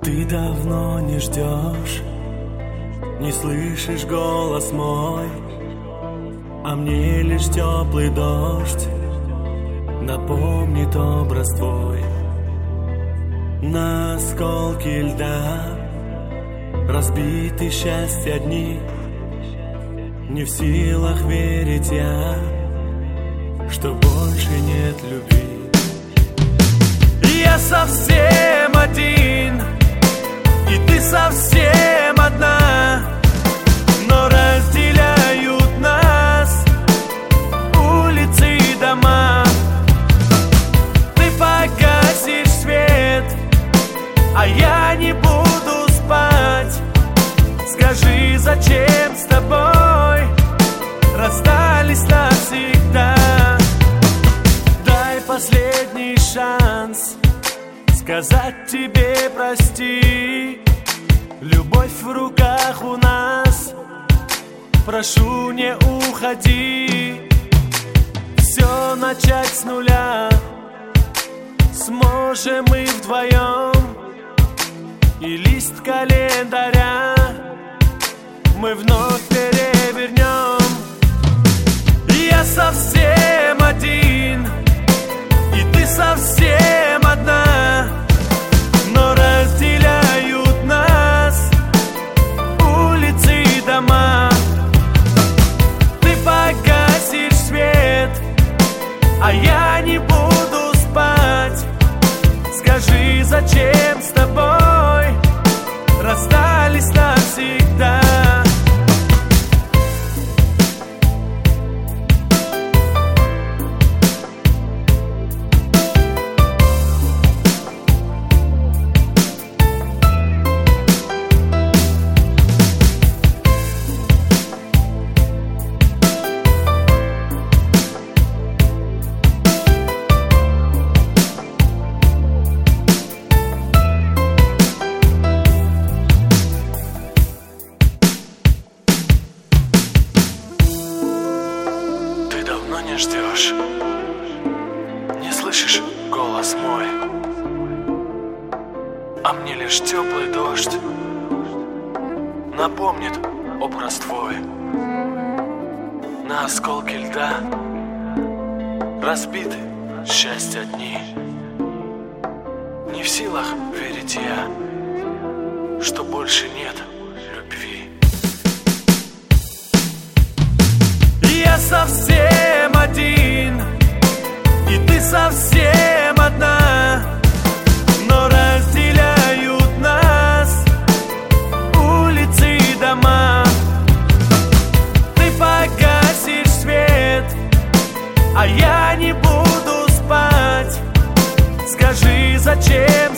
Ты давно не ждешь, не слышишь голос мой, а мне лишь теплый дождь напомнит образ твой. На осколки льда разбиты счастья дни, не в силах верить я, что больше нет любви. Я совсем один, и ты совсем одна, но разделяют нас улицы и дома. Ты погасишь свет, а я не буду спать. Скажи, зачем с тобой расстались навсегда? Дай последний шанс сказать тебе прости. Любовь в руках у нас, прошу, не уходи. Все начать с нуля сможем мы вдвоем, и лист календаря мы вновь перевернем. Я совсем один, и ты совсем одна, но разделяют нас улицы и дома. Ты погасишь свет, а я не буду спать. Скажи, зачем с тобой расстались навсегда? Не ждешь, не слышишь голос мой, а мне лишь теплый дождь напомнит образ твой. На осколки льда разбиты счастья дни, не в силах верить я, что больше нет любви. Я совсем один, и ты совсем одна, но разделяют нас улицы и дома. Ты погасишь свет, а я не буду спать. Скажи, зачем